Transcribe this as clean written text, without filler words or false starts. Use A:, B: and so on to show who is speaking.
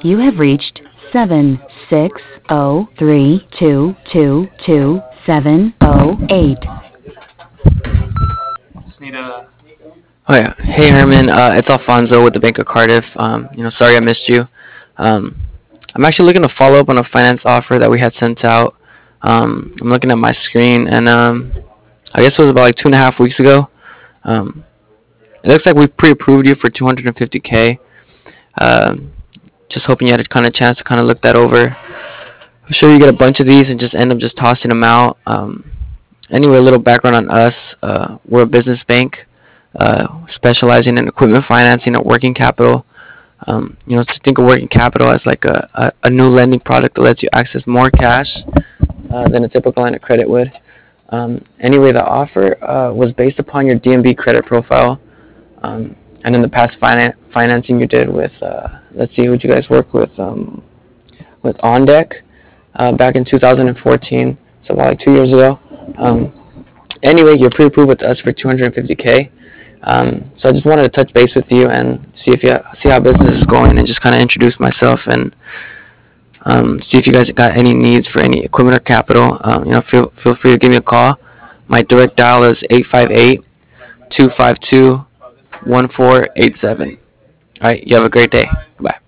A: You have reached 76032222708.
B: Just need a.
C: Oh yeah. Hey Herman, it's Alfonso with the Bank of Cardiff. Sorry I missed you. Um, I'm actually looking to follow up on a finance offer that we had sent out. I'm looking at my screen, and I guess it was about like 2.5 weeks ago. Um, it looks like we pre-approved you for 250K. Um, just hoping you had a kind of chance to kind of look that over. I'm sure you get a bunch of these and just end up just tossing them out. Anyway, a little background on us. We're a business bank specializing in equipment financing and working capital. So think of working capital as like a new lending product that lets you access more cash than a typical line of credit would. Anyway, the offer was based upon your DMB credit profile, and in the past financing you did with, let's see, who'd you guys work with OnDeck back in 2014, so about like 2 years ago. Um, Anyway, you're pre-approved with us for 250K. So I just wanted to touch base with you and see how business is going, and just kind of introduce myself and see if you guys got any needs for any equipment or capital. Feel free to give me a call. My direct dial is 858-252-1487. All right, you have a great day. Bye.